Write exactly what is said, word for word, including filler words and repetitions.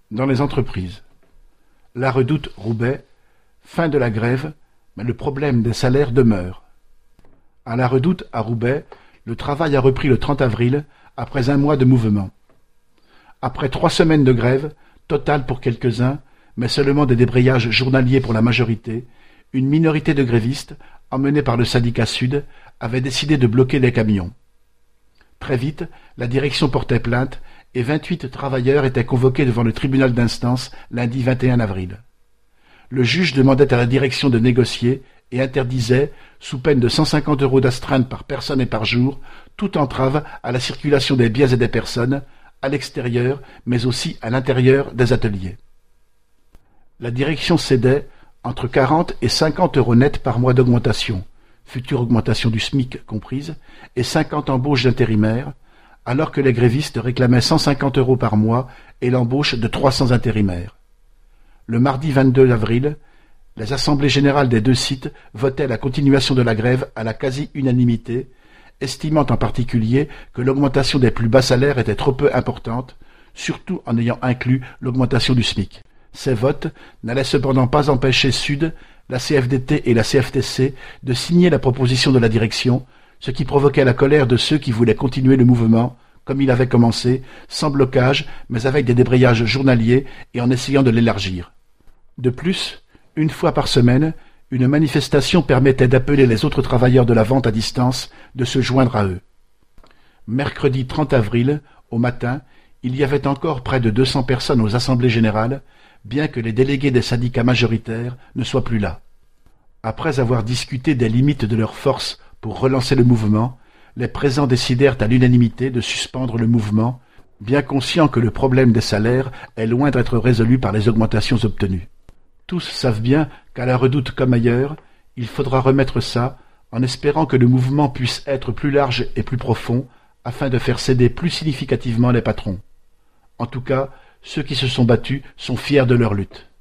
Dans les entreprises. La Redoute Roubaix, fin de la grève, mais le problème des salaires demeure. À la Redoute à Roubaix, le travail a repris le trente avril, après un mois de mouvement. Après trois semaines de grève, totale pour quelques-uns, mais seulement des débrayages journaliers pour la majorité, une minorité de grévistes, emmenés par le syndicat Sud, avait décidé de bloquer les camions. Très vite, la direction portait plainte et vingt-huit travailleurs étaient convoqués devant le tribunal d'instance lundi vingt et un avril. Le juge demandait à la direction de négocier et interdisait, sous peine de cent cinquante euros d'astreinte par personne et par jour, toute entrave à la circulation des biens et des personnes, à l'extérieur, mais aussi à l'intérieur des ateliers. La direction cédait entre quarante et cinquante euros nets par mois d'augmentation, future augmentation du SMIC comprise, et cinquante embauches d'intérimaires, alors que les grévistes réclamaient cent cinquante euros par mois et l'embauche de trois cents intérimaires. Le mardi vingt-deux avril, les assemblées générales des deux sites votaient la continuation de la grève à la quasi-unanimité, estimant en particulier que l'augmentation des plus bas salaires était trop peu importante, surtout en ayant inclus l'augmentation du SMIC. Ces votes n'allaient cependant pas empêcher Sud, la C F D T et la C F T C de signer la proposition de la direction, ce qui provoquait la colère de ceux qui voulaient continuer le mouvement, comme il avait commencé, sans blocage, mais avec des débrayages journaliers et en essayant de l'élargir. De plus, une fois par semaine, une manifestation permettait d'appeler les autres travailleurs de la vente à distance de se joindre à eux. Mercredi trente avril, au matin, il y avait encore près de deux cents personnes aux assemblées générales, bien que les délégués des syndicats majoritaires ne soient plus là. Après avoir discuté des limites de leurs forces pour relancer le mouvement, les présents décidèrent à l'unanimité de suspendre le mouvement, bien conscients que le problème des salaires est loin d'être résolu par les augmentations obtenues. Tous savent bien qu'à la Redoute comme ailleurs, il faudra remettre ça, en espérant que le mouvement puisse être plus large et plus profond, afin de faire céder plus significativement les patrons. En tout cas, ceux qui se sont battus sont fiers de leur lutte.